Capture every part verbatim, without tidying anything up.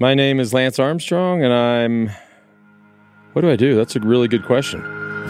My name is Lance Armstrong, and I'm... What do I do? That's a really good question.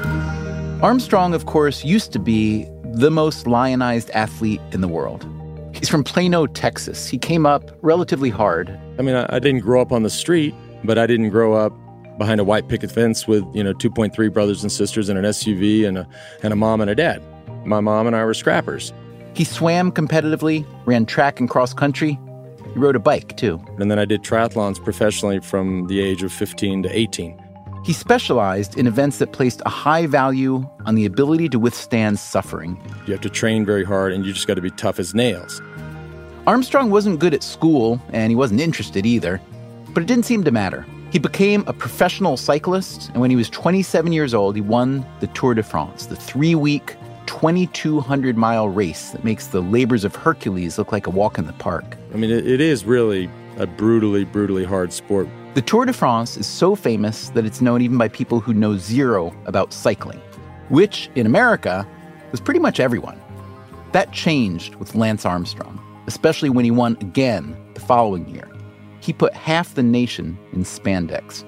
Armstrong, of course, used to be the most lionized athlete in the world. He's from Plano, Texas. He came up relatively hard. I mean, I, I didn't grow up on the street, but I didn't grow up behind a white picket fence with, you know, two point three brothers and sisters and an S U V and a, and a mom and a dad. My mom and I were scrappers. He swam competitively, ran track and cross country. He rode a bike, too. And then I did triathlons professionally from the age of fifteen to eighteen. He specialized in events that placed a high value on the ability to withstand suffering. You have to train very hard, and you just got to be tough as nails. Armstrong wasn't good at school, and he wasn't interested either. But it didn't seem to matter. He became a professional cyclist, and when he was twenty-seven years old, he won the Tour de France, the three-week, twenty-two hundred mile race that makes the labors of Hercules look like a walk in the park. I mean, it, it is really a brutally, brutally hard sport. The Tour de France is so famous that it's known even by people who know zero about cycling, which, in America, was pretty much everyone. That changed with Lance Armstrong, especially when he won again the following year. He put half the nation in spandex.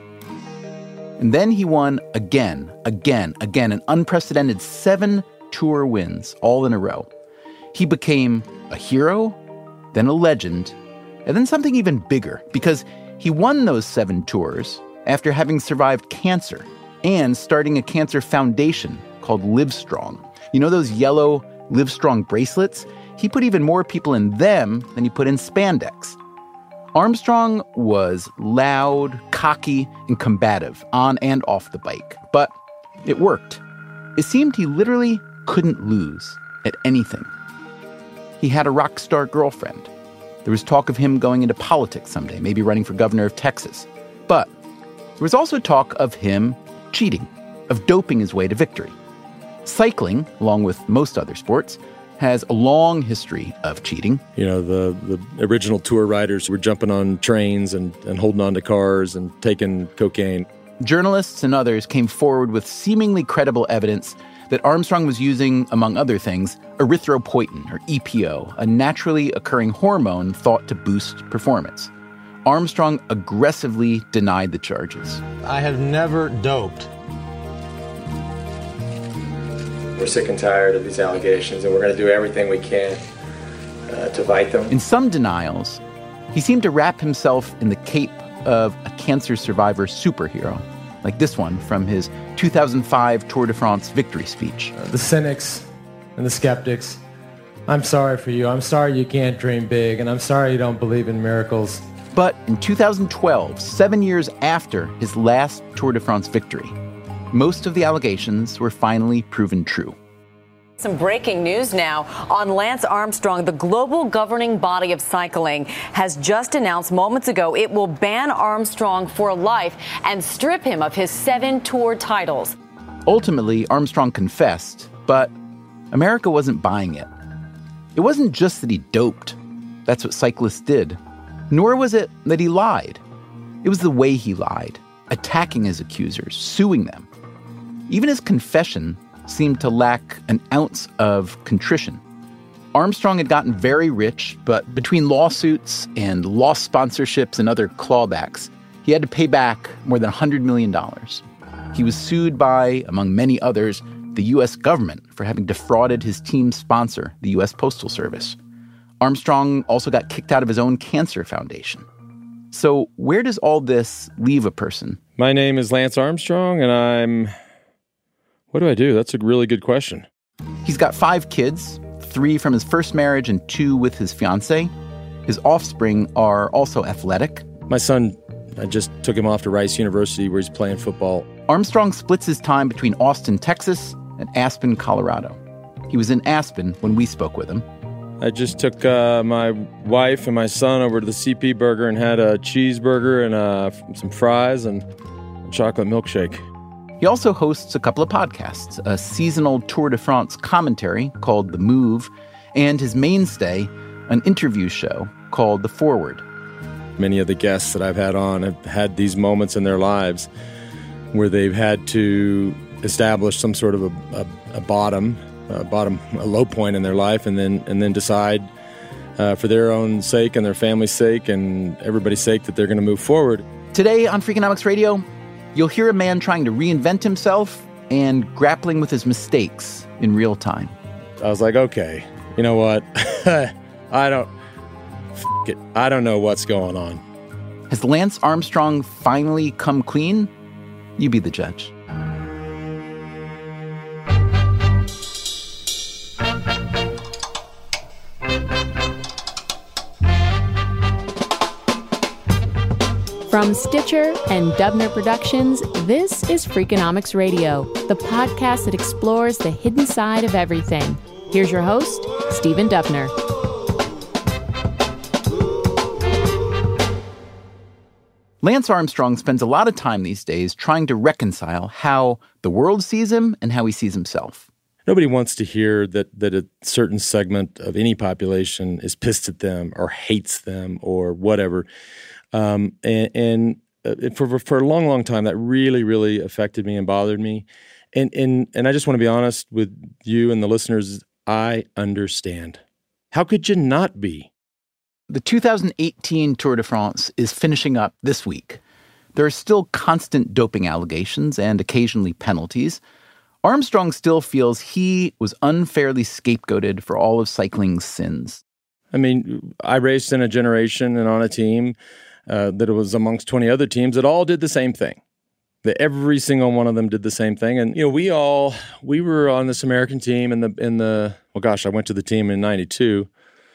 And then he won again, again, again, an unprecedented seven Tour wins, all in a row. He became a hero, then a legend, and then something even bigger, because he won those seven Tours after having survived cancer and starting a cancer foundation called Livestrong. You know those yellow Livestrong bracelets? He put even more people in them than he put in spandex. Armstrong was loud, cocky, and combative on and off the bike, but it worked. It seemed he literally couldn't lose at anything. He had a rock star girlfriend. There was talk of him going into politics someday, maybe running for governor of Texas. But there was also talk of him cheating, of doping his way to victory. Cycling, along with most other sports, has a long history of cheating. You know, the, the original tour riders were jumping on trains and, and holding on to cars and taking cocaine. Journalists and others came forward with seemingly credible evidence that Armstrong was using, among other things, erythropoietin, or E P O, a naturally occurring hormone thought to boost performance. Armstrong aggressively denied the charges. I have never doped. We're sick and tired of these allegations, and we're going to do everything we can uh, to fight them. In some denials, he seemed to wrap himself in the cape of a cancer survivor superhero, like this one from his two thousand five Tour de France victory speech. Uh, the cynics and the skeptics, I'm sorry for you. I'm sorry you can't dream big, and I'm sorry you don't believe in miracles. But in two thousand twelve, seven years after his last Tour de France victory, most of the allegations were finally proven true. Some breaking news now on Lance Armstrong. The global governing body of cycling has just announced moments ago it will ban Armstrong for life and strip him of his seven Tour titles. Ultimately, Armstrong confessed, but America wasn't buying it. It wasn't just that he doped. That's what cyclists did. Nor was it that he lied. It was the way he lied, attacking his accusers, suing them. Even his confession seemed to lack an ounce of contrition. Armstrong had gotten very rich, but between lawsuits and lost sponsorships and other clawbacks, he had to pay back more than one hundred million dollars. He was sued by, among many others, the U S government for having defrauded his team's sponsor, the U S Postal Service. Armstrong also got kicked out of his own cancer foundation. So where does all this leave a person? My name is Lance Armstrong, and I'm... What do I do? That's a really good question. He's got five kids, three from his first marriage and two with his fiancée. His offspring are also athletic. My son, I just took him off to Rice University where he's playing football. Armstrong splits his time between Austin, Texas, and Aspen, Colorado. He was in Aspen when we spoke with him. I just took uh, my wife and my son over to the C P Burger and had a cheeseburger and uh, some fries and a chocolate milkshake. He also hosts a couple of podcasts, a seasonal Tour de France commentary called The Move, and his mainstay, an interview show called The Forward. Many of the guests that I've had on have had these moments in their lives where they've had to establish some sort of a, a, a bottom, a bottom, a low point in their life, and then and then decide uh, for their own sake and their family's sake and everybody's sake that they're going to move forward. Today on Freakonomics Radio, you'll hear a man trying to reinvent himself and grappling with his mistakes in real time. I was like, okay, you know what? I don't, f- it. I don't know what's going on. Has Lance Armstrong finally come clean? You be the judge. From Stitcher and Dubner Productions, this is Freakonomics Radio, the podcast that explores the hidden side of everything. Here's your host, Stephen Dubner. Lance Armstrong spends a lot of time these days trying to reconcile how the world sees him and how he sees himself. Nobody wants to hear that that a certain segment of any population is pissed at them or hates them or whatever. Um, and and uh, for for a long, long time, that really, really affected me and bothered me. And and and I just want to be honest with you and the listeners. I understand. How could you not be? The two thousand eighteen Tour de France is finishing up this week. There are still constant doping allegations and occasionally penalties. Armstrong still feels he was unfairly scapegoated for all of cycling's sins. I mean, I raced in a generation and on a team uh, that it was amongst twenty other teams that all did the same thing. That every single one of them did the same thing. And, you know, we all, we were on this American team in the, in the, well, gosh, I went to the team in ninety-two.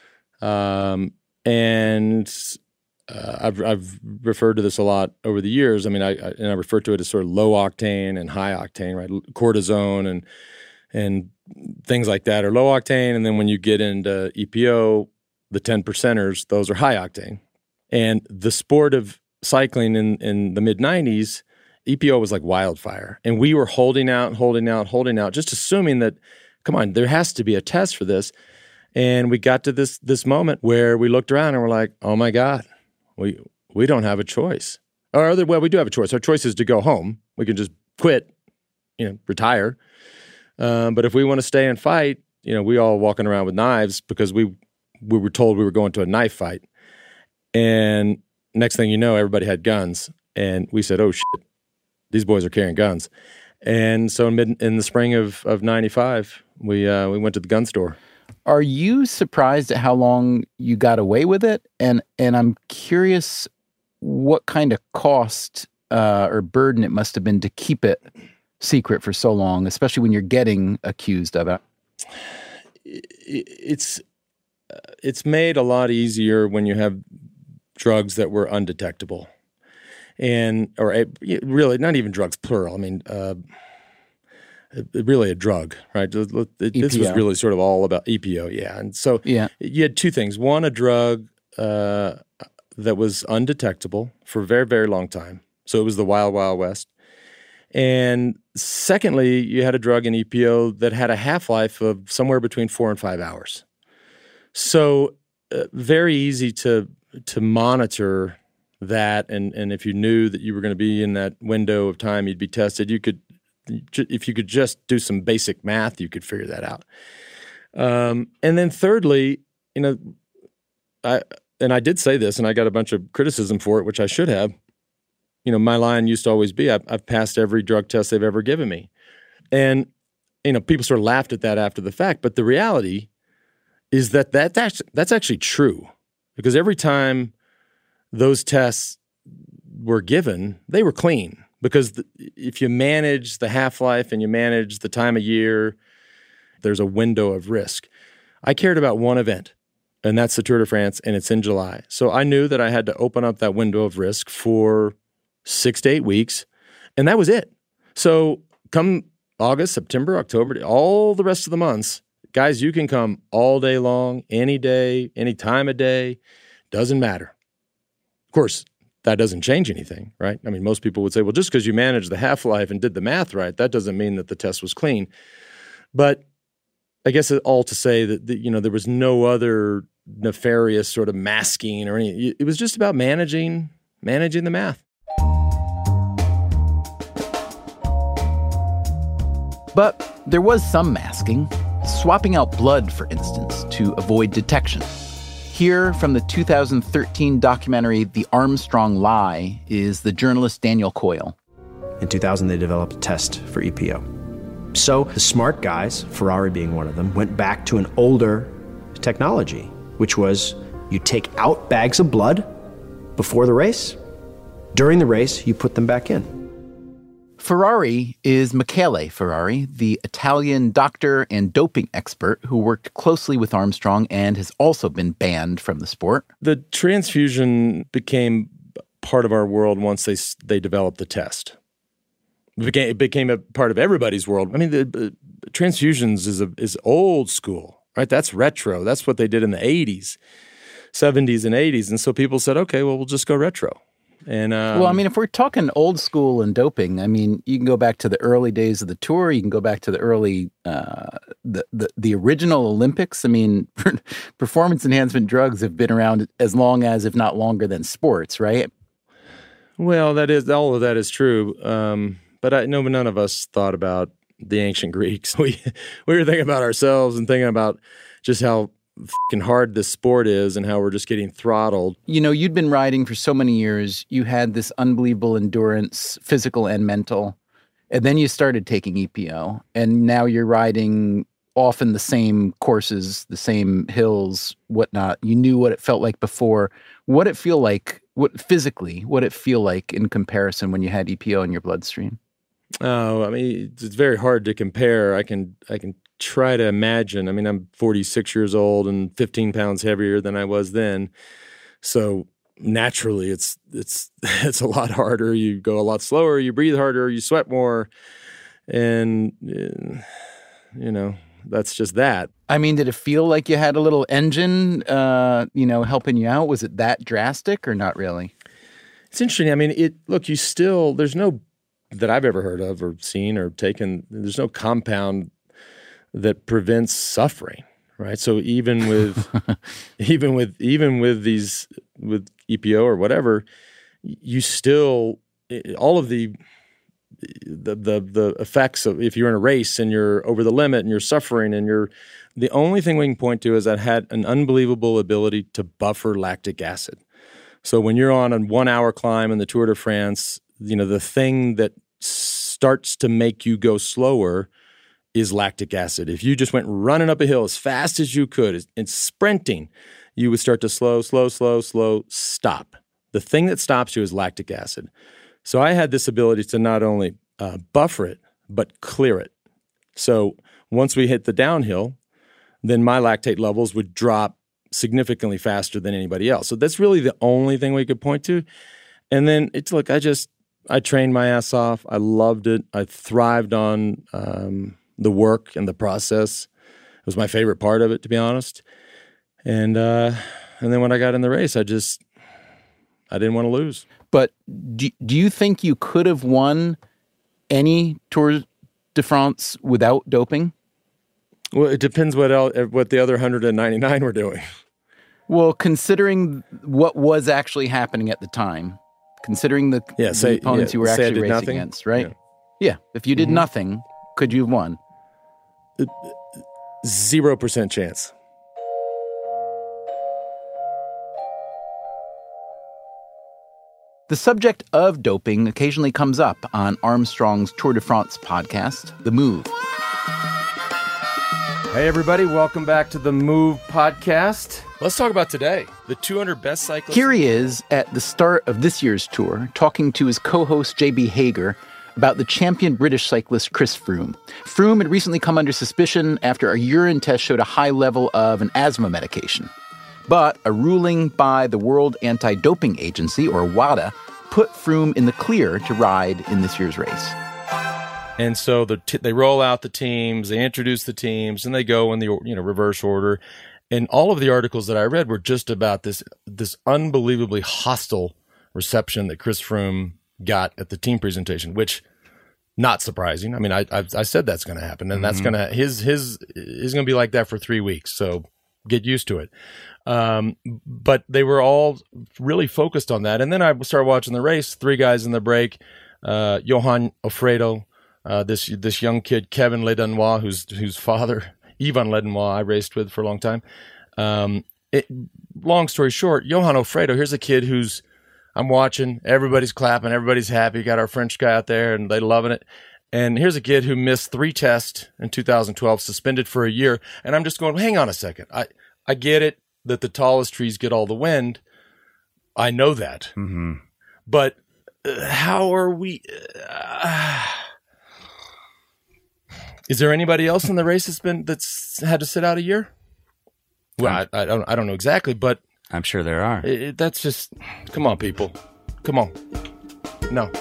Um, and uh, I've, I've referred to this a lot over the years. I mean, I, I and I refer to it as sort of low octane and high octane, right? Cortisone and, and things like that are low octane. And then when you get into E P O, the ten percenters, those are high octane. And the sport of cycling in, in the mid nineties, E P O was like wildfire. And we were holding out, holding out, holding out, just assuming that, come on, there has to be a test for this. And we got to this this moment where we looked around and we're like, oh my God, we we don't have a choice. Or other, well, we do have a choice. Our choice is to go home. We can just quit, you know, retire. Um, but if we want to stay and fight, you know, we all walking around with knives because we we were told we were going to a knife fight. And next thing you know, everybody had guns. And we said, oh, shit, these boys are carrying guns. And so in, mid, in the spring of, of ninety-five, we uh, we went to the gun store. Are you surprised at how long you got away with it? And and I'm curious what kind of cost uh, or burden it must have been to keep it secret for so long, especially when you're getting accused of it. It's it's made a lot easier when you have drugs that were undetectable. And, or a, really, not even drugs, plural. I mean, uh, really a drug, right? This was really sort of all about E P O, yeah. And so yeah. You had two things. One, a drug uh, that was undetectable for a very, very long time. So it was the wild, wild west. And secondly, you had a drug in E P O that had a half-life of somewhere between four and five hours. So uh, very easy to to monitor that, and and if you knew that you were going to be in that window of time you'd be tested, you could, if you could just do some basic math, you could figure that out. Um, and then thirdly, you know, I and I did say this, and I got a bunch of criticism for it, which I should have. You know, my line used to always be, I've, I've passed every drug test they've ever given me. And, you know, people sort of laughed at that after the fact, but the reality is that, that that's, that's actually true. Because every time those tests were given, they were clean. Because the, if you manage the half-life and you manage the time of year, there's a window of risk. I cared about one event, and that's the Tour de France, and it's in July. So I knew that I had to open up that window of risk for six to eight weeks, and that was it. So come August, September, October, all the rest of the months, guys, you can come all day long, any day, any time of day, doesn't matter. Of course, that doesn't change anything, right? I mean, most people would say, well, just because you managed the half-life and did the math right, that doesn't mean that the test was clean. But I guess all to say that, that you know, there was no other nefarious sort of masking or anything. It was just about managing, managing the math. But there was some masking, swapping out blood, for instance, to avoid detection. Here from the two thousand thirteen documentary The Armstrong Lie is the journalist Daniel Coyle. In two thousand, they developed a test for E P O. So the smart guys, Ferrari being one of them, went back to an older technology, which was you take out bags of blood before the race. During the race, you put them back in. Ferrari is Michele Ferrari, the Italian doctor and doping expert who worked closely with Armstrong and has also been banned from the sport. The transfusion became part of our world once they they developed the test. It became, it became a part of everybody's world. I mean, the, the transfusions is a, is old school, right? That's retro. That's what they did in the eighties, seventies, and eighties. And so people said, okay, well, we'll just go retro. And um, well, I mean, if we're talking old school and doping, I mean, you can go back to the early days of the tour. You can go back to the early, uh, the, the the original Olympics. I mean, performance enhancement drugs have been around as long as, if not longer than sports, right? Well, that is all of that is true. Um, but I know none of us thought about the ancient Greeks. We we were thinking about ourselves and thinking about just how fucking hard this sport is and how we're just getting throttled. You know, you'd been riding for so many years. You had this unbelievable endurance, physical and mental. And then you started taking E P O. And now you're riding often the same courses, the same hills, whatnot. You knew what it felt like before. What it feel like, what physically, what it feel like in comparison when you had E P O in your bloodstream? Oh, I mean, it's very hard to compare. I can I can try to imagine. I mean, I'm forty-six years old and fifteen pounds heavier than I was then. So naturally, it's it's it's a lot harder. You go a lot slower. You breathe harder. You sweat more, and you know that's just that. I mean, did it feel like you had a little engine, uh, you know, helping you out? Was it that drastic or not really? It's interesting. I mean, it look. You still there's no that I've ever heard of or seen or taken. There's no compound that prevents suffering, right? So even with even with even with these with E P O or whatever, you still all of the the the the effects of if you're in a race and you're over the limit and you're suffering and you're the only thing we can point to is that I had an unbelievable ability to buffer lactic acid. So when you're on a one hour climb in the Tour de France, you know, the thing that starts to make you go slower is lactic acid. If you just went running up a hill as fast as you could and sprinting, you would start to slow, slow, slow, slow, stop. The thing that stops you is lactic acid. So I had this ability to not only uh, buffer it, but clear it. So once we hit the downhill, then my lactate levels would drop significantly faster than anybody else. So that's really the only thing we could point to. And then it's look, I just, I trained my ass off. I loved it. I thrived on um, the work and the process. It was my favorite part of it, to be honest. And uh, and then when I got in the race, I just, I didn't want to lose. But do, do you think you could have won any Tour de France without doping? Well, it depends what el- what the other one hundred ninety-nine were doing. Well, considering what was actually happening at the time, considering the, yeah, say, the opponents yeah, you were actually racing nothing. against, right? Yeah. yeah. If you did mm-hmm. nothing, could you have won? Zero percent chance. The subject of doping occasionally comes up on Armstrong's Tour de France podcast, The Move. Hey, everybody. Welcome back to The Move podcast. Let's talk about today. The two hundred best cyclists. Here he is at the start of this year's tour, talking to his co-host J B Hager about the champion British cyclist Chris Froome. Froome had recently come under suspicion after a urine test showed a high level of an asthma medication. But a ruling by the World Anti-Doping Agency, or WADA, put Froome in the clear to ride in this year's race. And so the t- they roll out the teams, they introduce the teams, and they go in the you know reverse order. And all of the articles that I read were just about this this unbelievably hostile reception that Chris Froome got at the team presentation, which not surprising. I mean, I I, I said that's going to happen, and mm-hmm. that's going to his his is going to be like that for three weeks. So get used to it. Um, but they were all really focused on that. And then I started watching the race. Three guys in the break: uh, Johan Alfredo, uh, this this young kid Kevin Ledenois, whose whose father Yvan Ledenois I raced with for a long time, um, it, long story short, Johan Alfredo, here's a kid who's, I'm watching, everybody's clapping, everybody's happy. Got our French guy out there and they loving it. And here's a kid who missed three tests in two thousand twelve, suspended for a year. And I'm just going, hang on a second. I, I get it that the tallest trees get all the wind. I know that. Mm-hmm. But uh, how are we? Uh, is there anybody else in the race that's been that's had to sit out a year? Well, I, I don't. I don't know exactly, but I'm sure there are. It, it, that's just. Come on, people. Come on. No.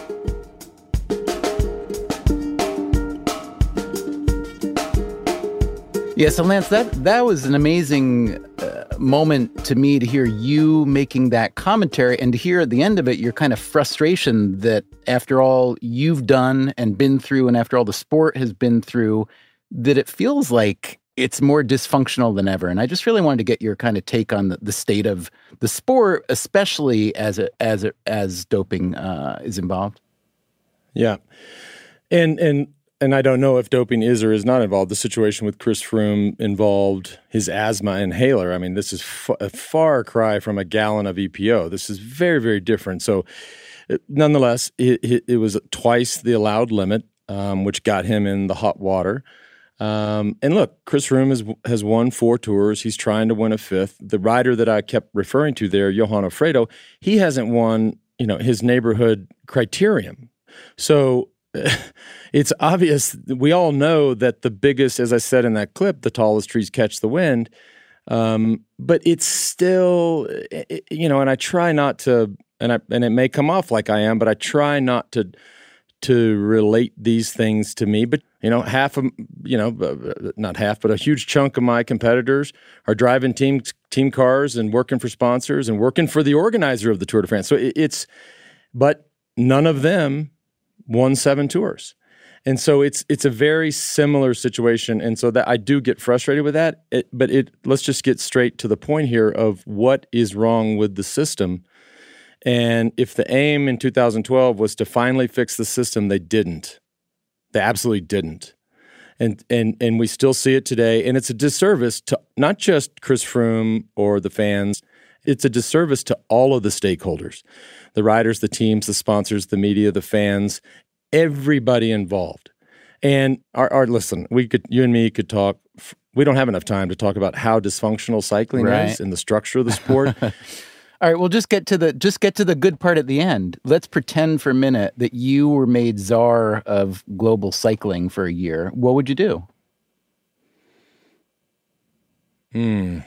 Yeah, so Lance, that that was an amazing uh, moment to me to hear you making that commentary and to hear at the end of it your kind of frustration that after all you've done and been through and after all the sport has been through, that it feels like it's more dysfunctional than ever. And I just really wanted to get your kind of take on the, the state of the sport, especially as it, as it, as doping uh, is involved. Yeah, and and. And I don't know if doping is or is not involved. The situation with Chris Froome involved his asthma inhaler. I mean, this is f- a far cry from a gallon of E P O. This is very, very different. So it, nonetheless, it, it, it was twice the allowed limit, um, which got him in the hot water. Um, and look, Chris Froome has, has won four tours. He's trying to win a fifth. The rider that I kept referring to there, Johan Alfredo, he hasn't won, you know, his neighborhood criterium. So it's obvious. We all know that the biggest, as I said in that clip, the tallest trees catch the wind. Um, but it's still, you know, and I try not to, and I, and it may come off like I am, but I try not to, to relate these things to me. But, you know, half of, you know, not half, but a huge chunk of my competitors are driving team, team cars and working for sponsors and working for the organizer of the Tour de France. So it, it's, but none of them won seven tours. And so it's it's a very similar situation. And so that I do get frustrated with that. It, but it let's just get straight to the point here of what is wrong with the system. And if the aim in two thousand twelve was to finally fix the system, they didn't. They absolutely didn't. And and and we still see it today. And it's a disservice to not just Chris Froome or the fans. It's a disservice to all of the stakeholders, the riders, the teams, the sponsors, the media, the fans, everybody involved. And our, our listen, we could, you and me could talk. We don't have enough time to talk about how dysfunctional cycling right. is and the structure of the sport. All right, well, just get to the just get to the good part at the end. Let's pretend for a minute that you were made czar of global cycling for a year. What would you do? Hmm.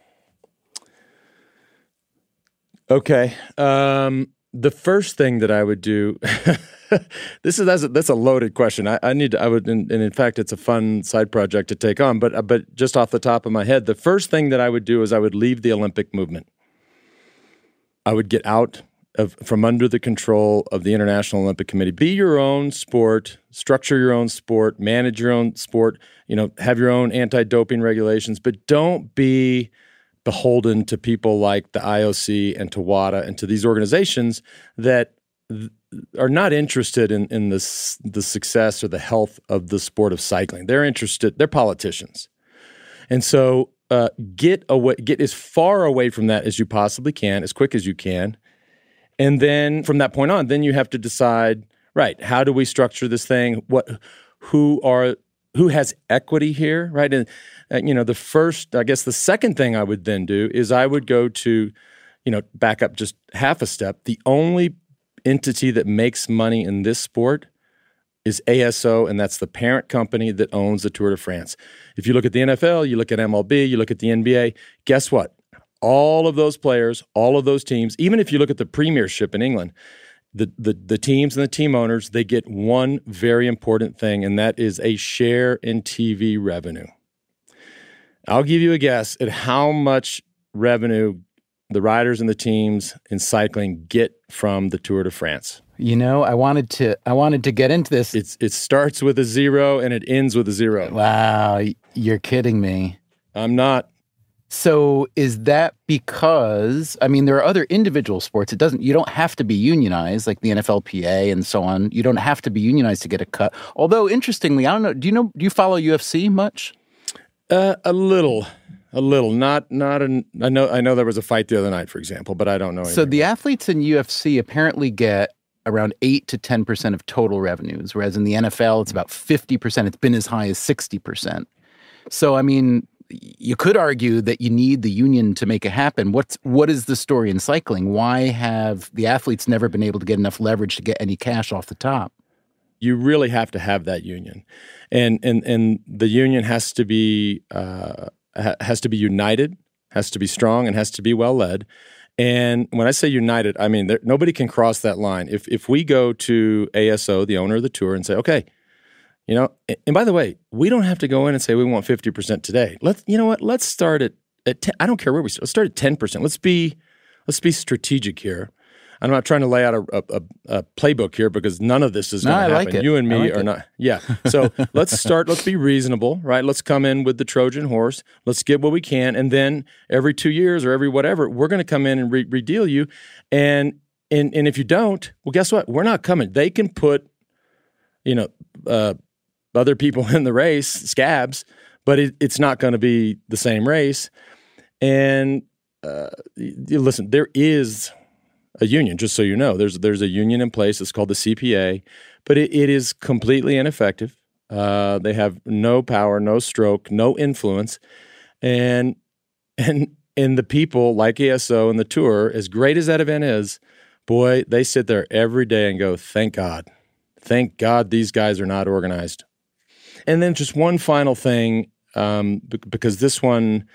Okay. Um, the first thing that I would do, this is that's a, that's a loaded question. I, I need to, I would, and, and in fact, it's a fun side project to take on. But but just off the top of my head, the first thing that I would do is I would leave the Olympic movement. I would get out of from under the control of the International Olympic Committee. Be your own sport, structure your own sport, manage your own sport. You know, have your own anti-doping regulations, but don't be beholden to people like the I O C and to WADA and to these organizations that th- are not interested in, in this, the success or the health of the sport of cycling. They're interested, they're politicians. And so uh, get away, get as far away from that as you possibly can, as quick as you can. And then from that point on, then you have to decide, right, how do we structure this thing? What, who are, who has equity here, right? And, uh, you know, the first, I guess the second thing I would then do is I would go to, you know, back up just half a step. The only entity that makes money in this sport is A S O, and that's the parent company that owns the Tour de France. If you look at the N F L, you look at M L B, you look at the N B A, guess what? All of those players, all of those teams, even if you look at the Premiership in England, The, the the teams and the team owners, they get one very important thing, and that is a share in T V revenue. I'll give you a guess at how much revenue the riders and the teams in cycling get from the Tour de France. You know, I wanted to I wanted to get into this. It's it starts with a zero and it ends with a zero. Wow, you're kidding me. I'm not. So is that because, I mean, there are other individual sports. It doesn't, you don't have to be unionized like the N F L P A and so on. You don't have to be unionized to get a cut. Although, interestingly, I don't know, do you know, do you follow U F C much? Uh, a little. A little, not not an. I know I know there was a fight the other night, for example, but I don't know. So the athletes in U F C apparently get around eight to ten percent of total revenues, whereas in the N F L it's about fifty percent. It's been as high as sixty percent. So I mean, you could argue that you need the union to make it happen. What's what is the story in cycling? Why have the athletes never been able to get enough leverage to get any cash off the top? You really have to have that union, and and and the union has to be uh, ha- has to be united, has to be strong, and has to be well led. And when I say united, I mean there, nobody can cross that line. If if we go to A S O, the owner of the tour, and say, okay, you know, and by the way, we don't have to go in and say we want fifty percent today. Let's you know what? Let's start at at ten, I don't care where we start. Let's start at ten percent. Let's be let's be strategic here. I'm not trying to lay out a, a, a playbook here because none of this is going to no, happen. Like it. You and me like are it. not. Yeah. So let's start. Let's be reasonable, right? Let's come in with the Trojan horse. Let's get what we can, and then every two years or every whatever, we're going to come in and re- redeal you. And and and if you don't, well, guess what? We're not coming. They can put, you know, uh, other people in the race, scabs, but it, it's not going to be the same race. And uh, you, listen, there is a union, just so you know. There's there's a union in place. It's called the C P A, but it, it is completely ineffective. Uh, they have no power, no stroke, no influence, and and and the people like A S O and the tour, as great as that event is, boy, they sit there every day and go, "Thank God, thank God, these guys are not organized." And then just one final thing, um, because this one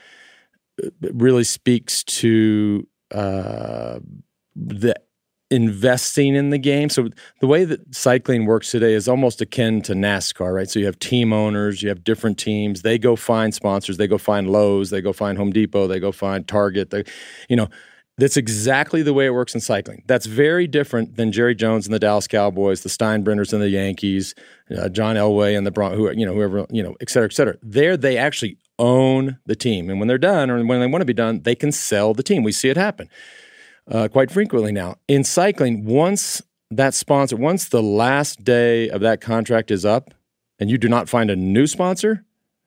really speaks to Uh, the investing in the game. So the way that cycling works today is almost akin to NASCAR, right? So you have team owners, you have different teams. They go find sponsors. They go find Lowe's. They go find Home Depot. They go find Target. They, you know, that's exactly the way it works in cycling. That's very different than Jerry Jones and the Dallas Cowboys, the Steinbrenners and the Yankees, uh, John Elway and the Bron- who, you know, whoever, you know, et cetera, et cetera. There, they actually own the team. And when they're done, or when they want to be done, they can sell the team. We see it happen. Uh, quite frequently now. In cycling, once that sponsor, once the last day of that contract is up and you do not find a new sponsor,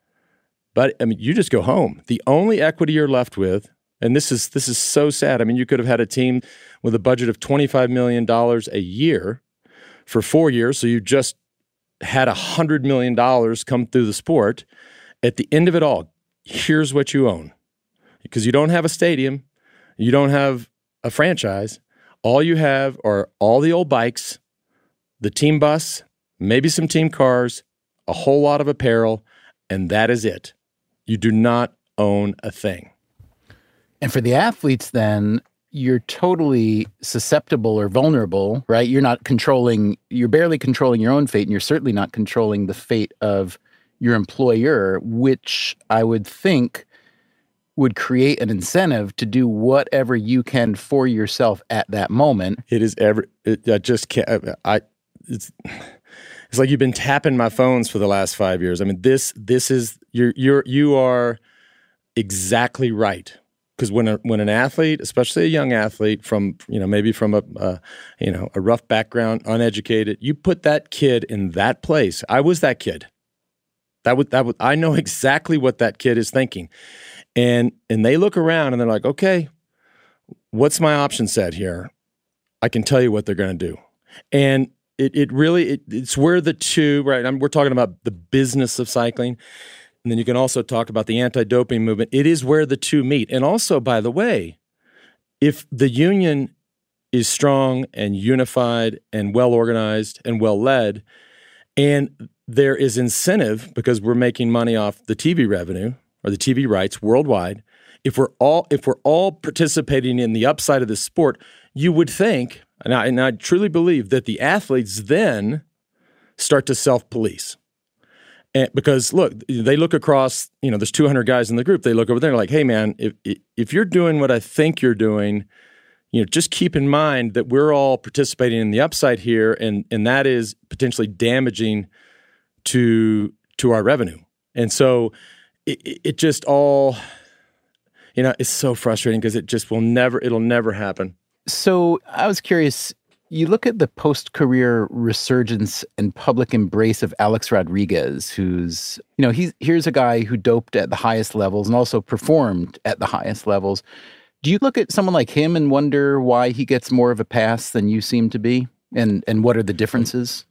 but I mean, you just go home. The only equity you're left with, and this is this is so sad. I mean, you could have had a team with a budget of twenty-five million dollars a year for four years, so you just had one hundred million dollars come through the sport. At the end of it all, here's what you own. Because you don't have a stadium, you don't have a franchise, all you have are all the old bikes, the team bus, maybe some team cars, a whole lot of apparel, and that is it. You do not own a thing. And for the athletes, then, you're totally susceptible or vulnerable, right? You're not controlling, you're barely controlling your own fate, and you're certainly not controlling the fate of your employer, which I would think would create an incentive to do whatever you can for yourself at that moment. It is every. It, I just can't. I. It's. It's like you've been tapping my phones for the last five years. I mean, this. This is you're. You're. You are exactly right. Because when a, when an athlete, especially a young athlete from you know maybe from a uh, you know a rough background, uneducated, you put that kid in that place. I was that kid. That would that would. I know exactly what that kid is thinking. And and they look around and they're like, okay, what's my option set here? I can tell you what they're going to do. And it it really, it, it's where the two, right, I'm, we're talking about the business of cycling. And then you can also talk about the anti-doping movement. It is where the two meet. And also, by the way, if the union is strong and unified and well-organized and well-led, and there is incentive because we're making money off the T V revenue, or the T V rights worldwide, if we're all if we're all participating in the upside of this sport, you would think, and I, and I truly believe that the athletes then start to self-police. And because look, they look across, you know, there's two hundred guys in the group. They look over there and like, hey man, if if you're doing what I think you're doing, you know, just keep in mind that we're all participating in the upside here, and and that is potentially damaging to to our revenue. And so It, it just all, you know, it's so frustrating because it just will never, it'll never happen. So I was curious, You look at the post-career resurgence and public embrace of Alex Rodriguez, who's, you know, he's here's a guy who doped at the highest levels and also performed at the highest levels. Do you look at someone like him and wonder why he gets more of a pass than you seem to be? And and what are the differences?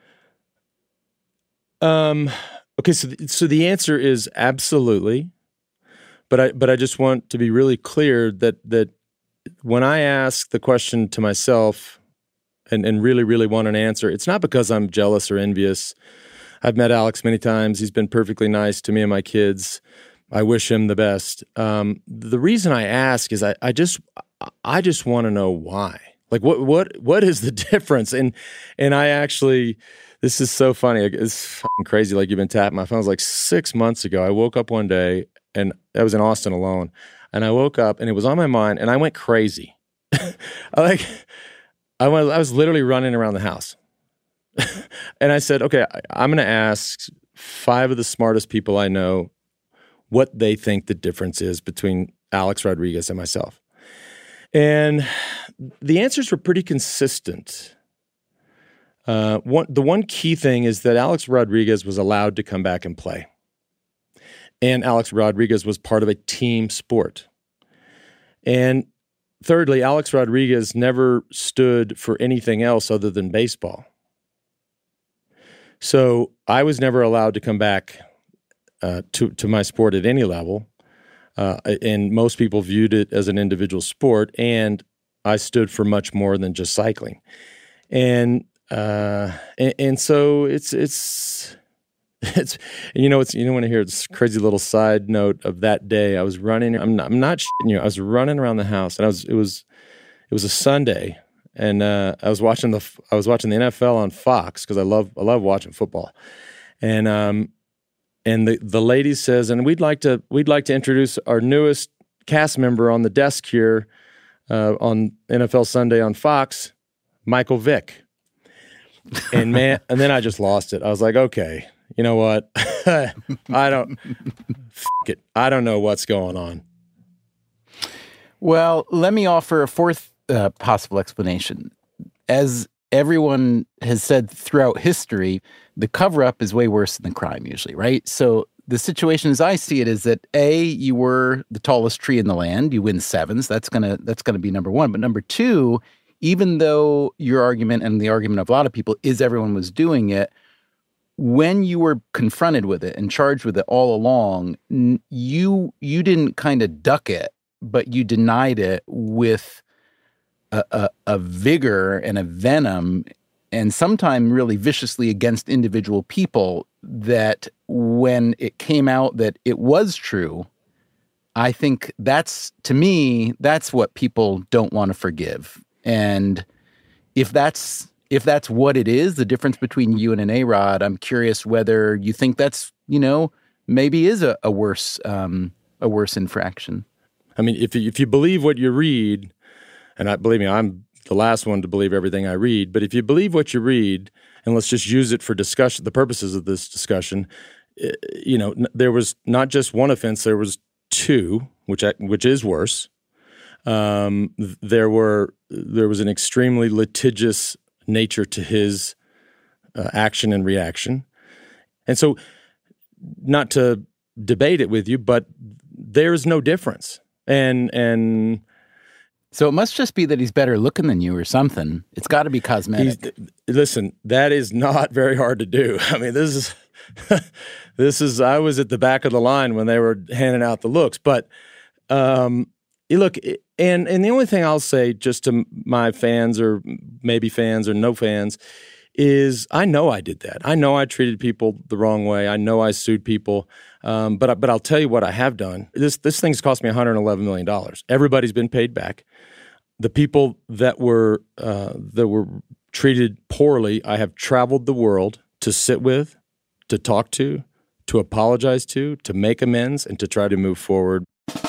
Um, okay, so th- so the answer is absolutely. But I but I just want to be really clear that that when I ask the question to myself and, and really, really want an answer, it's not because I'm jealous or envious. I've met Alex many times. He's been perfectly nice to me and my kids. I wish him the best. Um, the reason I ask is I, I just I just want to know why. Like what what what is the difference? And and I actually, this is so funny. It's fucking crazy. Like you've been tapping my phone. It was like six months ago. I woke up one day and I was in Austin alone. And I woke up and it was on my mind and I went crazy. I like I was I was literally running around the house. And I said, okay, I, I'm going to ask five of the smartest people I know what they think the difference is between Alex Rodriguez and myself. And the answers were pretty consistent. Uh, one, the one key thing is that Alex Rodriguez was allowed to come back and play. And Alex Rodriguez was part of a team sport. And thirdly, Alex Rodriguez never stood for anything else other than baseball. So I was never allowed to come back uh, to, to my sport at any level. Uh, and most people viewed it as an individual sport. And I stood for much more than just cycling. And uh, and, and so it's it's... It's, you know, it's, you know, when I hear this crazy little side note of that day, I was running, I'm not, I'm not shitting you. I was running around the house and I was, it was, it was a Sunday and, uh, I was watching the, I was watching the N F L on Fox cause I love, I love watching football. And, um, and the, the lady says, and we'd like to, we'd like to introduce our newest cast member on the desk here, uh, on N F L Sunday on Fox, Michael Vick. And man, and then I just lost it. I was like, okay. You know what? I don't, f- it. I don't know what's going on. Well, let me offer a fourth uh, possible explanation. As everyone has said throughout history, the cover-up is way worse than the crime usually, right? So the situation as I see it is that A, you were the tallest tree in the land. You win sevens. That's gonna that's gonna be number one. But number two, even though your argument and the argument of a lot of people is everyone was doing it, when you were confronted with it and charged with it all along, you you didn't kind of duck it, but you denied it with a, a, a vigor and a venom, and sometimes really viciously against individual people, that when it came out that it was true, I think that's, to me, that's what people don't want to forgive. And if that's If that's what it is, the difference between you and an A-Rod, I'm curious whether you think that's, you know, maybe is a, a worse um, a worse infraction. I mean, if you, if you believe what you read, and I believe me, I'm the last one to believe everything I read, but if you believe what you read, and let's just use it for discussion, the purposes of this discussion, you know, there was not just one offense, there was two, which I, which is worse. Um, there were there was an extremely litigious nature to his uh, action and reaction. And so, not to debate it with you, but there's no difference. And and so it must just be that he's better looking than you or something. It's got to be cosmetic. Listen, that is not very hard to do. I mean, this is this is I was at the back of the line when they were handing out the looks. But um, you look, and and the only thing I'll say just to my fans or maybe fans or no fans is I know I did that. I know I treated people the wrong way. I know I sued people. Um, but but I'll tell you what I have done. This this thing's cost me one hundred eleven million dollars. Everybody's been paid back. The people that were uh, that were treated poorly, I have traveled the world to sit with, to talk to, to apologize to, to make amends, and to try to move forward.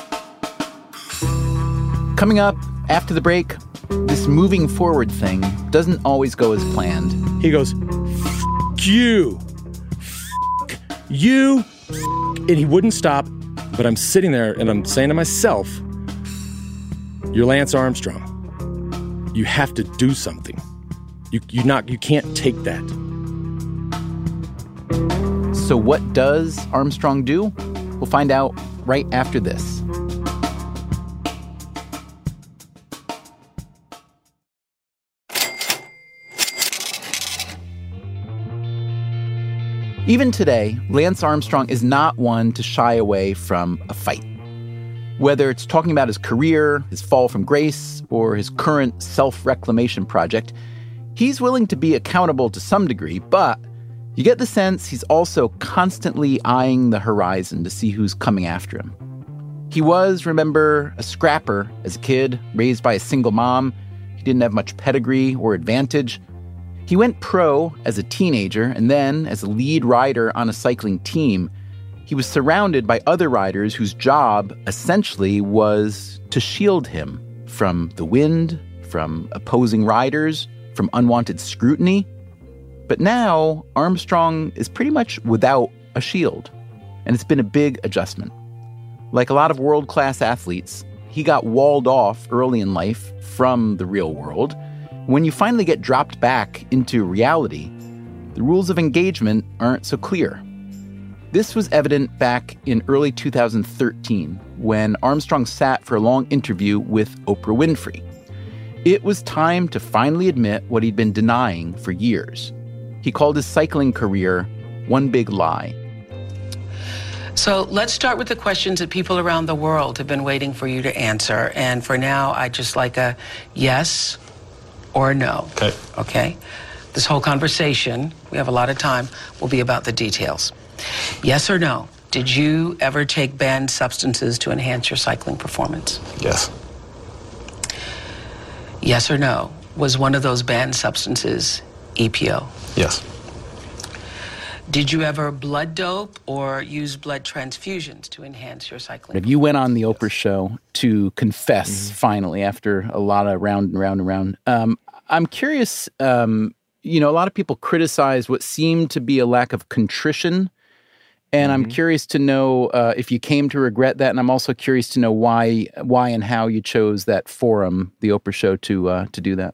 Coming up after the break, this moving forward thing doesn't always go as planned. He goes, F you, F you, F and he wouldn't stop. But I'm sitting there and I'm saying to myself, you're Lance Armstrong. You have to do something. You you not you can't take that. So what does Armstrong do? We'll find out right after this. Even today, Lance Armstrong is not one to shy away from a fight. Whether it's talking about his career, his fall from grace, or his current self-reclamation project, he's willing to be accountable to some degree, but you get the sense he's also constantly eyeing the horizon to see who's coming after him. He was, remember, a scrapper as a kid, raised by a single mom. He didn't have much pedigree or advantage. He went pro as a teenager, and then, as a lead rider on a cycling team, he was surrounded by other riders whose job, essentially, was to shield him from the wind, from opposing riders, from unwanted scrutiny. But now, Armstrong is pretty much without a shield, and it's been a big adjustment. Like a lot of world-class athletes, he got walled off early in life from the real world. When you finally get dropped back into reality, the rules of engagement aren't so clear. This was evident back in early two thousand thirteen when Armstrong sat for a long interview with Oprah Winfrey. It was time to finally admit what he'd been denying for years. He called his cycling career one big lie. So let's start with the questions that people around the world have been waiting for you to answer. And for now, I'd just like a yes or no. Okay. Okay? This whole conversation, we have a lot of time, will be about the details. Yes or no, did you ever take banned substances to enhance your cycling performance? Yes. Yes or no, was one of those banned substances E P O? Yes. Did you ever blood dope or use blood transfusions to enhance your cycling? You went on the Oprah show to confess, mm-hmm. finally, after a lot of round and round and round. Um, I'm curious, um, you know, a lot of people criticize what seemed to be a lack of contrition. And mm-hmm. I'm curious to know uh, if you came to regret that. And I'm also curious to know why why and how you chose that forum, the Oprah show, to uh, to do that.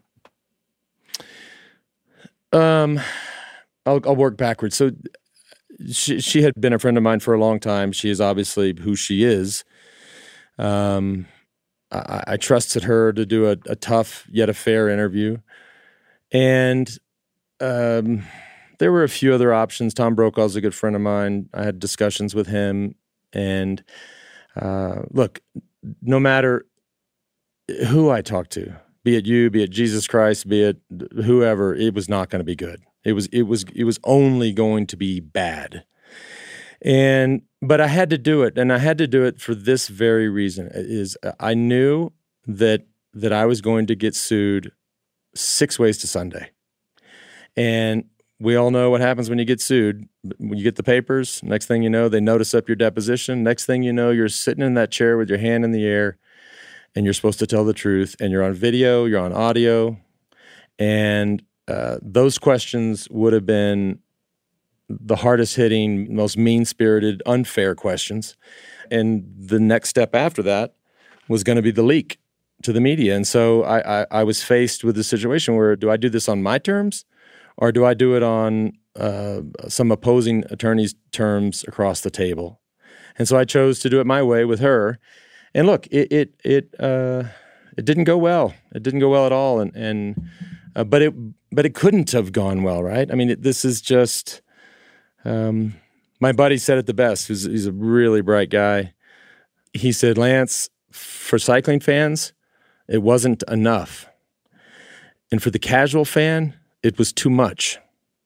Um. I'll, I'll work backwards. So she, she had been a friend of mine for a long time. She is obviously who she is. Um, I, I trusted her to do a, a tough yet a fair interview. And um, there were a few other options. Tom Brokaw's a good friend of mine. I had discussions with him. And uh, look, no matter who I talked to, be it you, be it Jesus Christ, be it whoever, it was not going to be good. It was it was it was only going to be bad. And but I had to do it, and I had to do it for this very reason. Is I knew that that I was going to get sued six ways to Sunday. And we all know what happens when you get sued. When you get the papers, next thing you know, they notice up your deposition. Next thing you know, you're sitting in that chair with your hand in the air, and you're supposed to tell the truth, and you're on video, you're on audio, and Uh, those questions would have been the hardest hitting, most mean-spirited, unfair questions. And the next step after that was going to be the leak to the media. And so I, I, I was faced with the situation where, do I do this on my terms, or do I do it on uh, some opposing attorney's terms across the table? And so I chose to do it my way with her. And look, it it it uh, it didn't go well. It didn't go well at all. And and uh, but it. But it couldn't have gone well, right? I mean, it, this is just, um, my buddy said it the best. He's, he's a really bright guy. He said, Lance, for cycling fans, it wasn't enough. And for the casual fan, it was too much.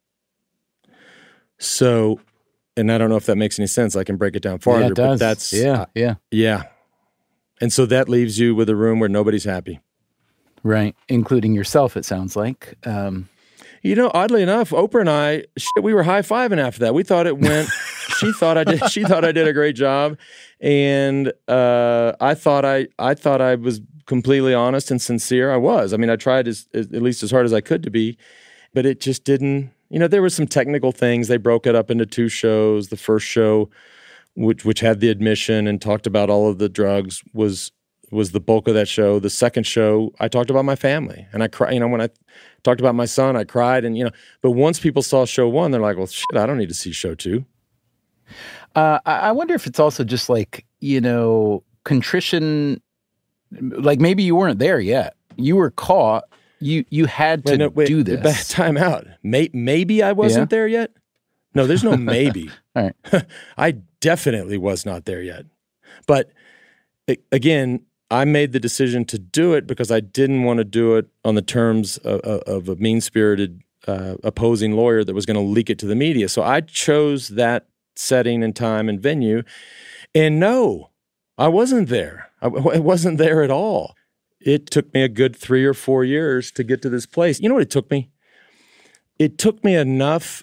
So, and I don't know if that makes any sense. I can break it down farther. Yeah, it does. But that's, yeah, uh, yeah. Yeah. And so that leaves you with a room where nobody's happy. Right, including yourself, it sounds like. Um, you know, oddly enough, Oprah and I, shit, we were high-fiving after that. We thought it went, she thought I did, she thought I did a great job. And uh, I thought I, I thought I was completely honest and sincere. I was. I mean, I tried as, as, at least as hard as I could to be, but it just didn't, you know, there were some technical things. They broke it up into two shows. The first show, which, which had the admission and talked about all of the drugs, was was the bulk of that show. The second show, I talked about my family, and I cried. You know, when I talked about my son, I cried, and you know. But once people saw show one, they're like, "Well, shit, I don't need to see show two." Uh, I wonder if it's also just like, you know, contrition. Like maybe you weren't there yet. You were caught. You you had to wait, no, wait, do this. Bad time out. May, maybe I wasn't yeah. there yet. No, there's no maybe. All right. I definitely was not there yet. But again, I made the decision to do it because I didn't want to do it on the terms of, of a mean-spirited uh, opposing lawyer that was going to leak it to the media. So I chose that setting and time and venue. And no, I wasn't there. I, I wasn't there at all. It took me a good three or four years to get to this place. You know what it took me? It took me enough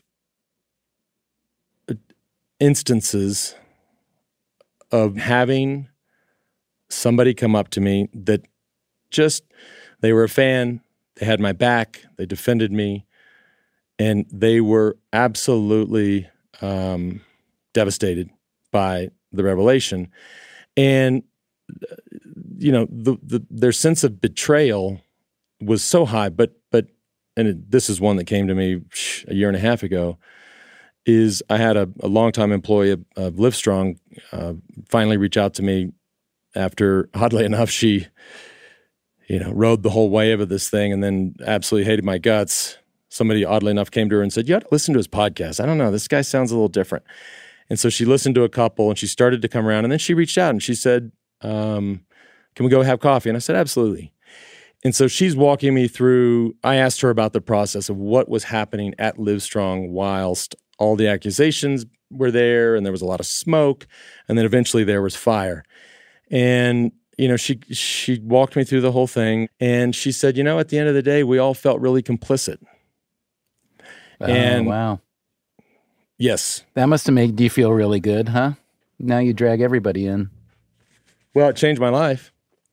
instances of having somebody come up to me that just, they were a fan, they had my back, they defended me, and they were absolutely um, devastated by the revelation. And, you know, the, the their sense of betrayal was so high, but, but and it, this is one that came to me a year and a half ago, is I had a, a longtime employee of, of Livestrong uh, finally reach out to me after, oddly enough, she, you know, rode the whole wave of this thing and then absolutely hated my guts. Somebody, oddly enough, came to her and said, "You ought to listen to his podcast. I don't know, this guy sounds a little different." And so she listened to a couple and she started to come around, and then she reached out and she said, um, "Can we go have coffee?" And I said, "Absolutely." And so she's walking me through, I asked her about the process of what was happening at Livestrong whilst all the accusations were there and there was a lot of smoke, and then eventually there was fire. And, you know, she she walked me through the whole thing, and she said, you know, at the end of the day, we all felt really complicit. Oh, and wow. Yes. That must have made you feel really good, huh? Now you drag everybody in. Well, it changed my life.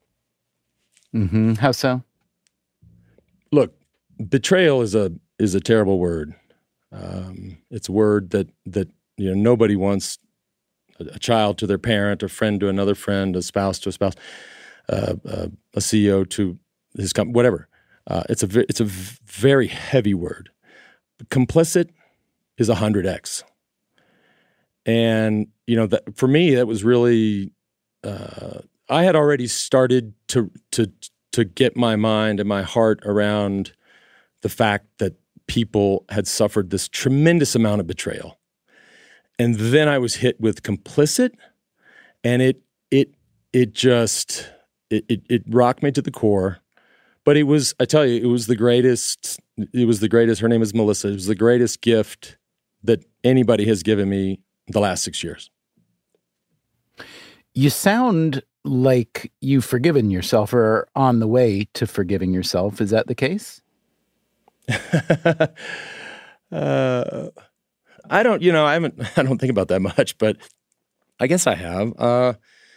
Mm-hmm. How so? Look, betrayal is a is a terrible word. Um, it's a word that that you know nobody wants a, a child to their parent, a friend to another friend, a spouse to a spouse, uh, uh, a C E O to his company, whatever. Uh, it's a ve- it's a v- very heavy word. Complicit is a hundred x, and you know that for me that was really. Uh, I had already started to to to get my mind and my heart around the fact that people had suffered this tremendous amount of betrayal. And then I was hit with complicit, and it it it just it, it it rocked me to the core. But it was, I tell you, it was the greatest, it was the greatest, her name is Melissa, it was the greatest gift that anybody has given me the last six years. You sound like you've forgiven yourself or are on the way to forgiving yourself. Is that the case? uh, I don't, you know, I haven't, I don't think about that much, but I guess I have. Uh,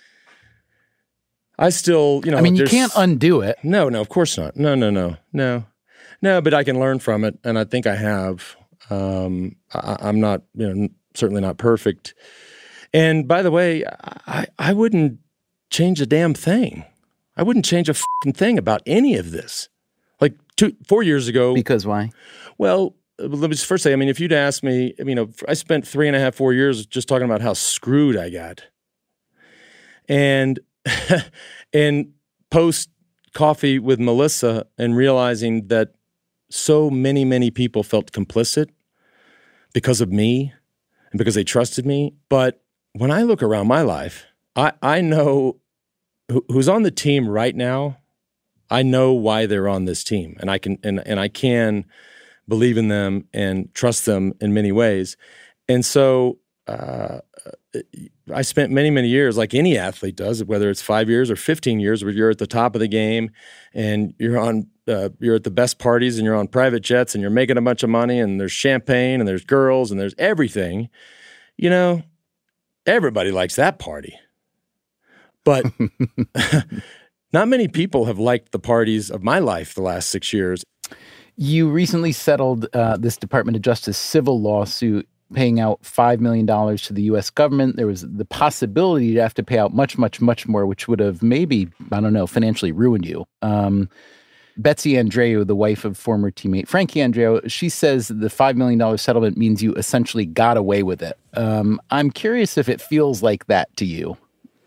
I still, you know, I mean, you can't undo it. No, no, of course not. No, no, no, no, no, but I can learn from it. And I think I have. Um, I, I'm not, you know, certainly not perfect. And by the way, I, I wouldn't change a damn thing. I wouldn't change a fucking thing about any of this. Like two, four years ago. Because why? Well, let me just first say, I mean, if you'd asked me, I mean, you know, I spent three and a half, four years just talking about how screwed I got. And, and post coffee with Melissa and realizing that so many, many people felt complicit because of me and because they trusted me. But when I look around my life, I, I know who, who's on the team right now. I know why they're on this team, and I can and, and I can believe in them and trust them in many ways. And so uh, I spent many, many years, like any athlete does, whether it's five years or fifteen years, where you're at the top of the game and you're on uh, you're at the best parties and you're on private jets and you're making a bunch of money and there's champagne and there's girls and there's everything. You know, everybody likes that party. But not many people have liked the parties of my life the last six years. You recently settled uh, this Department of Justice civil lawsuit paying out five million dollars to the U S government. There was the possibility to have to pay out much, much, much more, which would have maybe, I don't know, financially ruined you. Um, Betsy Andreu, the wife of former teammate Frankie Andreu, she says the five million dollars settlement means you essentially got away with it. Um, I'm curious if it feels like that to you.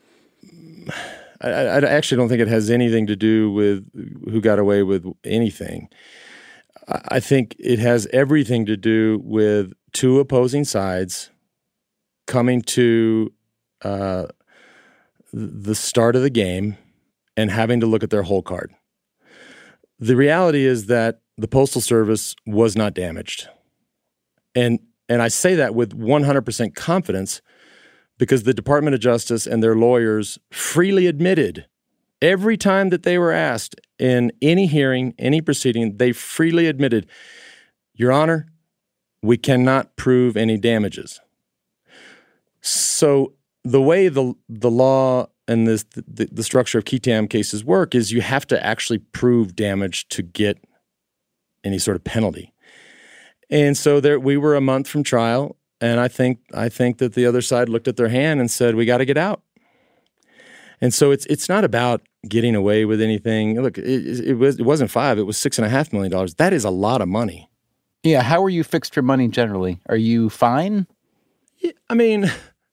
I, I actually don't think it has anything to do with who got away with anything. I think it has everything to do with two opposing sides coming to uh, the start of the game and having to look at their whole card. The reality is that the Postal Service was not damaged. And and I say that with one hundred percent confidence because the Department of Justice and their lawyers freely admitted every time that they were asked in any hearing, any proceeding, they freely admitted, Your Honor, we cannot prove any damages. So the way the the law and this the, the structure of qui tam cases work is you have to actually prove damage to get any sort of penalty. And so there we were a month from trial, and I think I think that the other side looked at their hand and said, we got to get out. And so it's it's not about getting away with anything. Look, it, it was it wasn't five; it was six and a half million dollars. That is a lot of money. Yeah, how are you fixed for money generally? Are you fine? Yeah, I mean,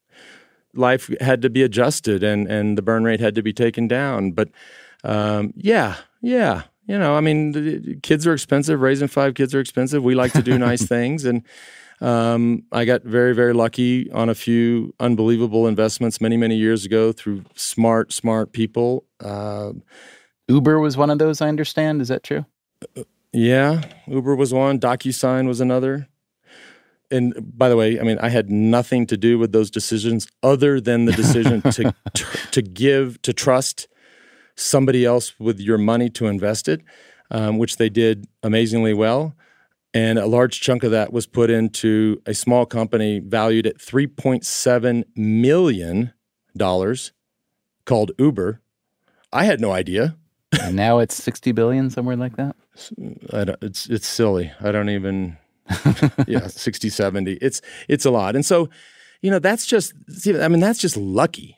life had to be adjusted, and and the burn rate had to be taken down. But um, yeah, yeah, you know, I mean, kids are expensive. Raising five kids are expensive. We like to do nice things, and um, I got very, very lucky on a few unbelievable investments many, many years ago through smart, smart people. Uh, Uber was one of those, I understand. Is that true? Yeah, Uber was one. DocuSign was another. And by the way, I mean, I had nothing to do with those decisions other than the decision to, to to give, to trust somebody else with your money to invest it, um, which they did amazingly well. And a large chunk of that was put into a small company valued at three point seven million dollars called Uber. I had no idea. And now it's sixty billion dollars, somewhere like that? I don't, it's it's silly. I don't even, yeah, sixty, seventy. It's, it's a lot. And so, you know, that's just, I mean, that's just lucky.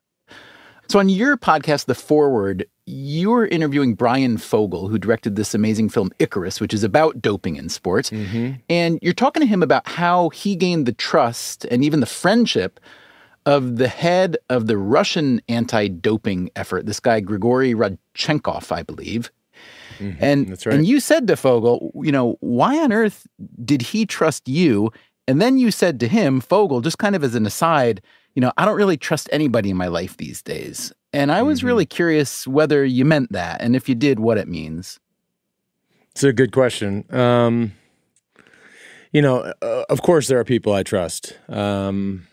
So on your podcast, The Forward, you were interviewing Bryan Fogel, who directed this amazing film Icarus, which is about doping in sports. Mm-hmm. And you're talking to him about how he gained the trust and even the friendship of the head of the Russian anti-doping effort, this guy, Grigory Rodchenkov, I believe. Mm-hmm. And, That's right. And you said to Fogel, you know, why on earth did he trust you? And then you said to him, Fogel, just kind of as an aside, you know, I don't really trust anybody in my life these days. And I was mm-hmm. really curious whether you meant that, and if you did, what it means. It's a good question. Um, you know, uh, of course there are people I trust. Um,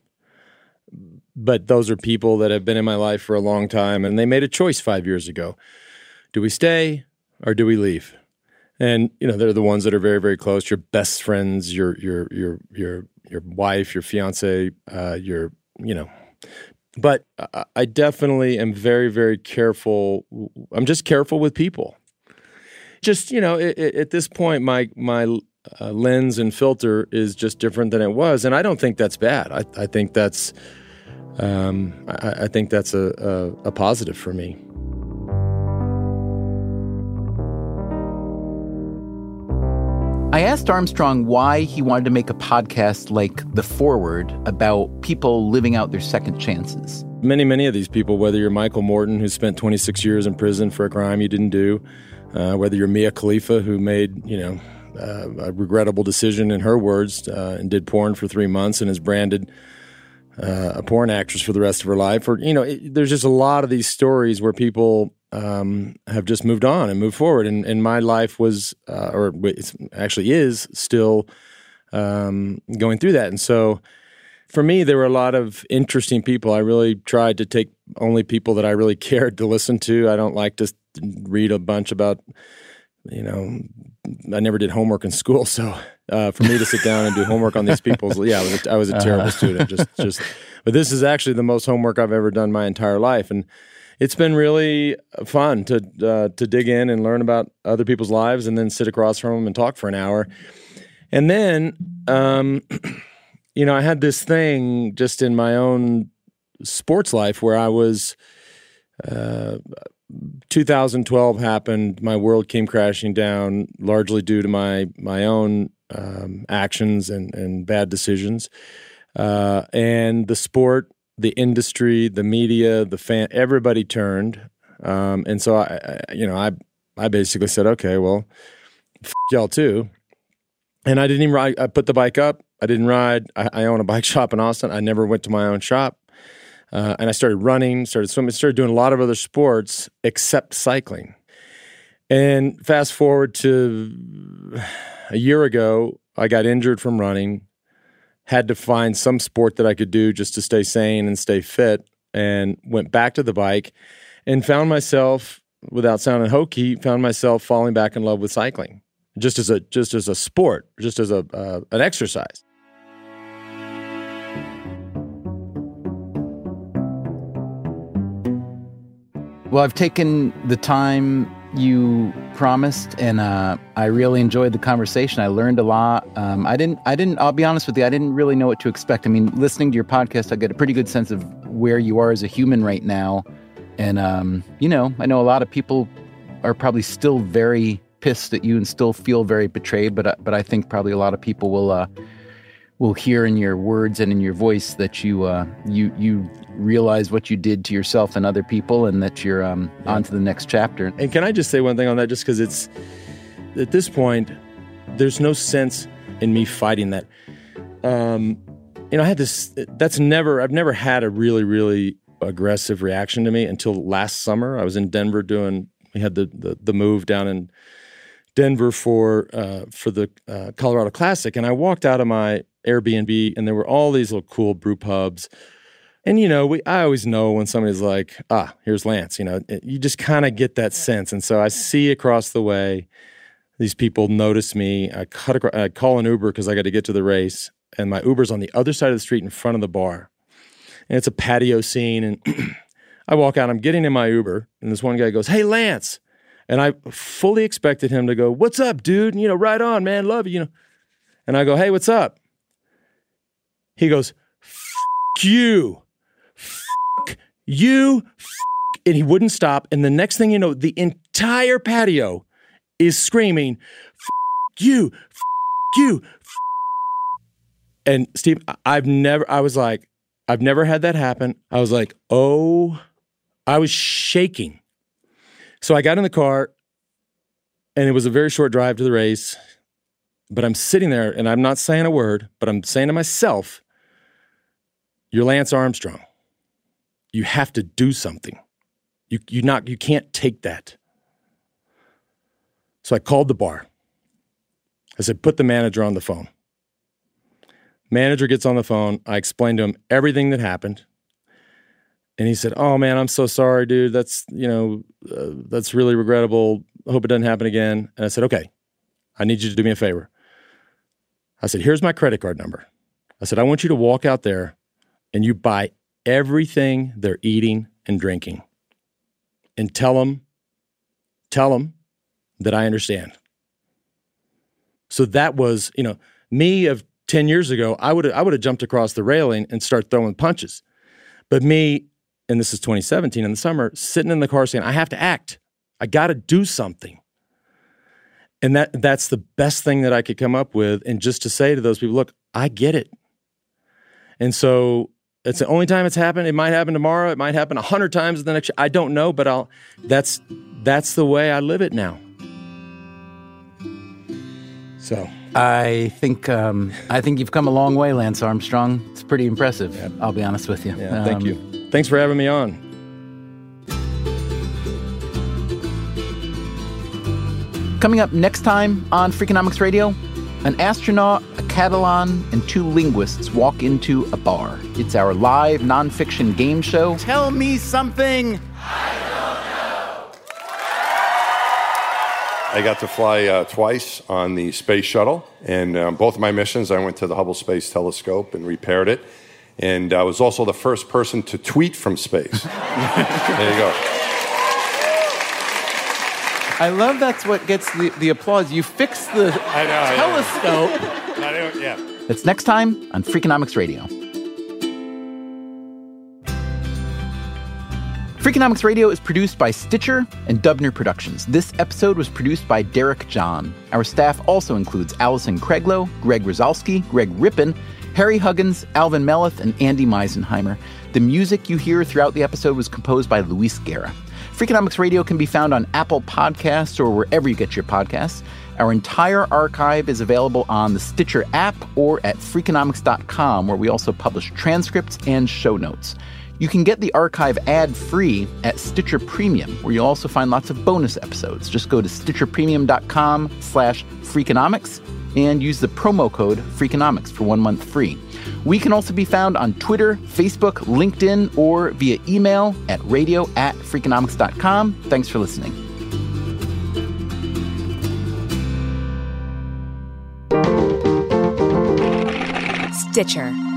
but those are people that have been in my life for a long time, and they made a choice five years ago. Do we stay or do we leave? And, you know, they're the ones that are very, very close, your best friends, your your your your your wife, your fiance, uh, your, you know. But I definitely am very, very careful. I'm just careful with people. Just, you know, it, it, at this point, my my uh, lens and filter is just different than it was. And I don't think that's bad. I, I think that's um, I, I think that's a, a, a positive for me. I asked Armstrong why he wanted to make a podcast like The Forward about people living out their second chances. Many, many of these people, whether you're Michael Morton, who spent twenty-six years in prison for a crime you didn't do, uh, whether you're Mia Khalifa, who made, you know, uh, a regrettable decision in her words uh, and did porn for three months and is branded uh, a porn actress for the rest of her life. Or, you know, it, there's just a lot of these stories where people Um, have just moved on and moved forward. And, and my life was, uh, or it actually is still um, going through that. And so for me, there were a lot of interesting people. I really tried to take only people that I really cared to listen to. I don't like to read a bunch about, you know, I never did homework in school. So uh, for me to sit down and do homework on these people's, yeah, I was a, I was a terrible uh-huh. student. Just, just, but this is actually the most homework I've ever done my entire life. And it's been really fun to uh, to dig in and learn about other people's lives and then sit across from them and talk for an hour. And then, um, you know, I had this thing just in my own sports life where I was, uh, two thousand twelve happened. My world came crashing down, largely due to my my own um, actions and, and bad decisions. Uh, and the sport, the industry, the media, the fan, everybody turned. Um, and so, I, I, you know, I I basically said, okay, well, f- y'all too. And I didn't even ride. I put the bike up. I didn't ride. I, I own a bike shop in Austin. I never went to my own shop. Uh, and I started running, started swimming, started doing a lot of other sports except cycling. And fast forward to a year ago, I got injured from running, had to find some sport that I could do just to stay sane and stay fit, and went back to the bike and found myself, without sounding hokey, found myself falling back in love with cycling, just as a just as a sport, just as a uh, an exercise. Well, I've taken the time you promised, and uh, I really enjoyed the conversation. I learned a lot. Um, I didn't, I didn't, I'll be honest with you, I didn't really know what to expect. I mean, listening to your podcast, I get a pretty good sense of where you are as a human right now. And, um, you know, I know a lot of people are probably still very pissed at you and still feel very betrayed, but, uh, but I think probably a lot of people will, uh, will hear in your words and in your voice that you uh, you you realize what you did to yourself and other people, and that you're um, yeah. on to the next chapter. And can I just say one thing on that, just because it's, at this point, there's no sense in me fighting that. Um, you know, I had this, that's never, I've never had a really, really aggressive reaction to me until last summer. I was in Denver doing, we had the the, the move down in Denver for uh, for the uh, Colorado Classic, and I walked out of my Airbnb, and there were all these little cool brew pubs. And, you know, we I always know when somebody's like, ah, here's Lance, you know, it, you just kind of get that sense. And so I see across the way, these people notice me. I, cut across, I call an Uber because I got to get to the race, and my Uber's on the other side of the street in front of the bar. And it's a patio scene, and I walk out, I'm getting in my Uber, and this one guy goes, hey, Lance. And I fully expected him to go, what's up, dude? And, you know, right on, man, love you, you know. And I go, hey, what's up? He goes, F you, F you, F and he wouldn't stop. And the next thing you know, the entire patio is screaming, F you, F you, F and Steve, I've never, I was like, I've never had that happen. I was like, oh, I was shaking. So I got in the car, and it was a very short drive to the race, but I'm sitting there, and I'm not saying a word, but I'm saying to myself, you're Lance Armstrong. You have to do something. You you not you can't take that. So I called the bar. I said, put the manager on the phone. Manager gets on the phone. I explained to him everything that happened. And he said, oh, man, I'm so sorry, dude. That's, you know, uh, that's really regrettable. I hope it doesn't happen again. And I said, okay, I need you to do me a favor. I said, here's my credit card number. I said, I want you to walk out there and you buy everything they're eating and drinking. And tell them, tell them that I understand. So that was, you know, me of ten years ago, I would I would have jumped across the railing and start throwing punches. But me, and this is twenty seventeen in the summer, sitting in the car saying, I have to act. I got to do something. And that that's the best thing that I could come up with. And just to say to those people, look, I get it. And so it's the only time it's happened. It might happen tomorrow. It might happen a hundred times the next year. I don't know, but I'll. That's that's the way I live it now. So I think um, I think you've come a long way, Lance Armstrong. It's pretty impressive. Yeah. I'll be honest with you. Yeah, thank um, you. Thanks for having me on. Coming up next time on Freakonomics Radio, an astronaut, a Catalan, and two linguists walk into a bar. It's our live nonfiction game show. Tell me something. I don't know. I got to fly uh, twice on the space shuttle, and um, both of my missions, I went to the Hubble Space Telescope and repaired it, and I was also the first person to tweet from space. There you go. I love that's what gets the, the applause. You fix the I know, telescope. Yeah. I don't, yeah. That's next time on Freakonomics Radio. Freakonomics Radio is produced by Stitcher and Dubner Productions. This episode was produced by Derek John. Our staff also includes Allison Craiglow, Greg Rosalsky, Greg Rippin, Harry Huggins, Alvin Melleth, and Andy Meisenheimer. The music you hear throughout the episode was composed by Luis Guerra. Freakonomics Radio can be found on Apple Podcasts or wherever you get your podcasts. Our entire archive is available on the Stitcher app or at freakonomics dot com, where we also publish transcripts and show notes. You can get the archive ad-free at Stitcher Premium, where you'll also find lots of bonus episodes. Just go to stitcherpremium.com slash Freakonomics and use the promo code Freakonomics for one month free. We can also be found on Twitter, Facebook, LinkedIn, or via email at radio at freakonomics dot com. Thanks for listening. Stitcher.